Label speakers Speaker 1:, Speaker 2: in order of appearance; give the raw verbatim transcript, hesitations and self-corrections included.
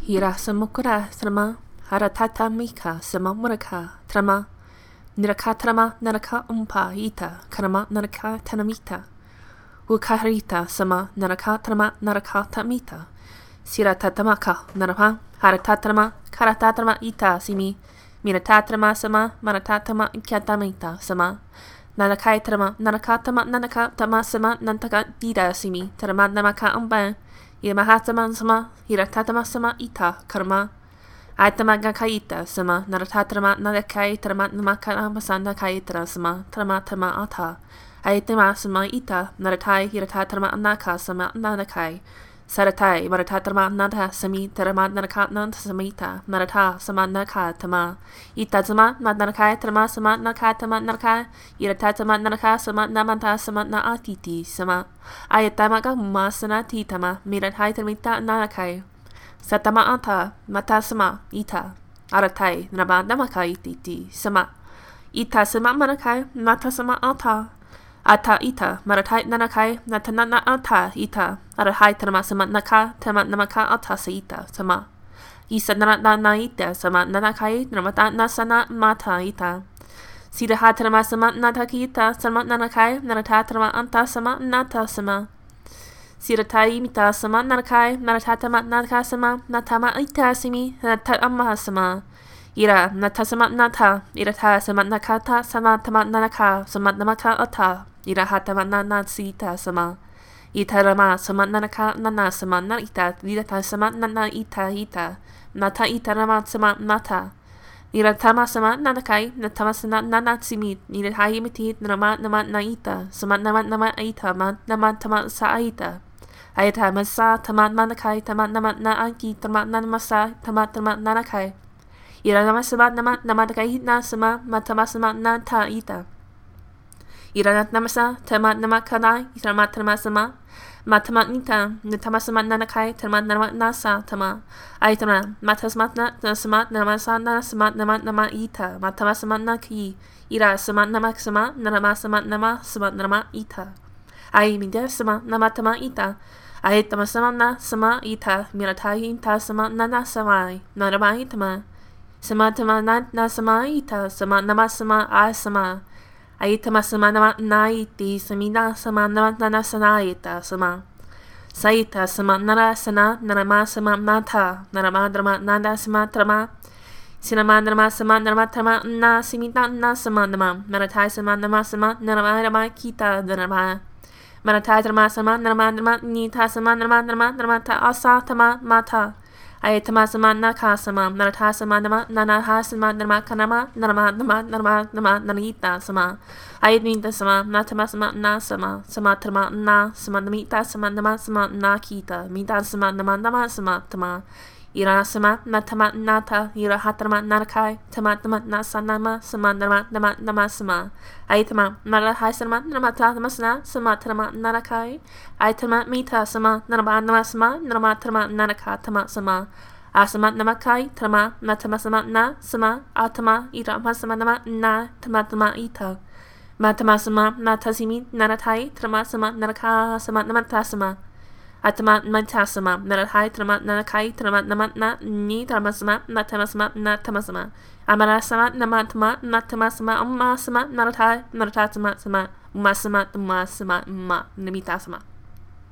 Speaker 1: Hira samukura trama haratata mika samamuraka trama niraka trama naraka umpa ita karama naraka tanamita ukaharita sama naraka trama naraka tamita siratatamaka narapa haratatrama karatatrama ita simi miratatrama sama maratatama kyatamita sama nanakai trama nanakatama nanaka tama sama nantaka dida simi trama namaka umpa Yamahatama sama hiratatama sama ita karma Aitama gakaita sama naratatrama nanakai trama namakana masanda kaitra sama trama trama ata Aitama sama ita naratai hiratatrama anaka sama nanakai Saratai maratatrama nata sami trama nanaka nanta samita narata sama naka tama Ita sama nanakai trama sama nakatama naraka Iratatama nanaka sama namanta sama na atiti sama Ayatama ka masana titama miratai tamita nanakai Satama anta mata sama ita aratai naba namaka ititi sama Ita sama manakai mata sama ata Ata ita maratai nanakai natanana ata ita arahai tama sama naka tama namaka ata sa ita sama Isa nanana ita sama nanakai namata nasana mata ita Sidaha tama sama nata kita sama nanakai narata tama anta sama nata sama Siratai mita sama nanakai narata tama naka sama natama ita simi nata amma sama Ira nata sama nata irata sama nakata sama tama nanaka sama namaka ata Ira hatama nana sita sama Ita rama sama nanaka nana sama na ita Lidata sama nana ita ita Nata ita rama sama nata Ira tama sama nanakai natama sama nana simi Ira hai miti nama nama na ita Sama nama nama ita ma nama tama sa ita Aita masa tama nanakai tama nama na anki tama nama sa tama tama nanakai Ira nama sama nama nama nakai na sama matama sama nata ita Iranat namasa tama nama kana itama tama sama matama nita natama sama nanakai tama nama nasa tama aitama matasmatna sama nama sana sama nama nama ita matama sama naki ira sama nama sama nama sama nama sama nama ita ai minda sama nama tama ita ai tama sama na sama ita miratai ita sama nana samai nama itama sama tama na sama ita sama nama sama a sama Aitama sama nama naiti samina sama nama nana sanaita sama Saita sama nara sana narama sama mata narama drama nanda sama trama Sinama narama sama narama trama na simita na sama nama Maratai sama nama sama narama rama kita narama Maratai drama sama narama narama nita sama narama narama narama ta asa tama mata Aitama sama naka sama narata sama nama nana ha sama nama kanama narama nama narama nama nanita sama Ayatminta sama natama sama na sama sama tama na sama namita sama nama sama na kita minta sama nama nama sama tama Ira sama natama nata ira hatama narakai tama tama nasa nama sama nama nama nama sama Aitama narahai sama nama tama sama sama tama narakai Aitama mita sama nama nama sama nama tama naraka tama sama Asama namakai tama natama sama na sama atama ira sama nama na tama tama ita Matama sama natasimi naratai trama sama naraka sama namata sama Atama manta sama naratai trama narakai trama namatna ni trama sama natama sama natama sama Amara sama namatama natama sama amma sama naratai narata sama sama uma sama uma sama ma namita sama